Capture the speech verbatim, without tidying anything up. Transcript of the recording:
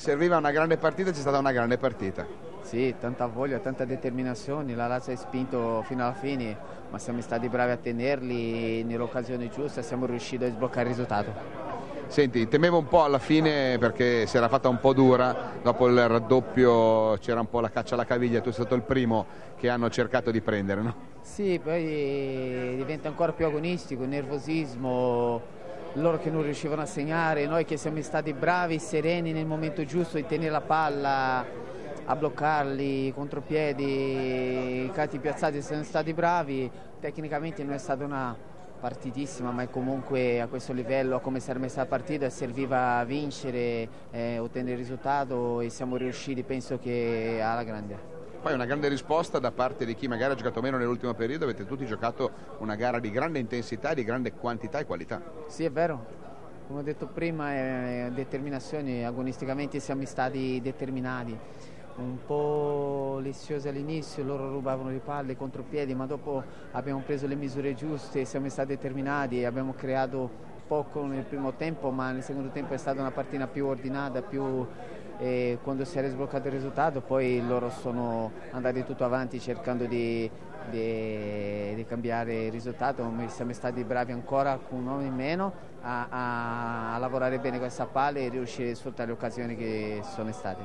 serviva una grande partita, c'è stata una grande partita. Sì, tanta voglia, tanta determinazione, la Lazio ha spinto fino alla fine, ma siamo stati bravi a tenerli nell'occasione giusta e siamo riusciti a sbloccare il risultato. Senti, temevo un po' alla fine perché si era fatta un po' dura, dopo il raddoppio c'era un po' la caccia alla caviglia, tu sei stato il primo che hanno cercato di prendere, no? Sì, poi diventa ancora più agonistico, il nervosismo, loro che non riuscivano a segnare, noi che siamo stati bravi, sereni nel momento giusto di tenere la palla, a bloccarli, contropiedi, i calci piazzati siamo stati bravi, tecnicamente non è stata una partitissima, ma comunque a questo livello, come si era messa la partita, serviva a vincere, eh, ottenere il risultato e siamo riusciti, penso che alla grande. Poi una grande risposta da parte di chi magari ha giocato meno nell'ultimo periodo, avete tutti giocato una gara di grande intensità, di grande quantità e qualità. Sì, è vero, come ho detto prima, è determinazione, agonisticamente siamo stati determinati. Un po' leziosi all'inizio, loro rubavano le palle, i contropiedi, ma dopo abbiamo preso le misure giuste, siamo stati determinati e abbiamo creato poco nel primo tempo, ma nel secondo tempo è stata una partita più ordinata, più eh, quando si era sbloccato il risultato, poi loro sono andati tutto avanti cercando di, di, di cambiare il risultato, ma siamo stati bravi ancora con un uomo in meno a, a, a lavorare bene questa palla e riuscire a sfruttare le occasioni che sono state.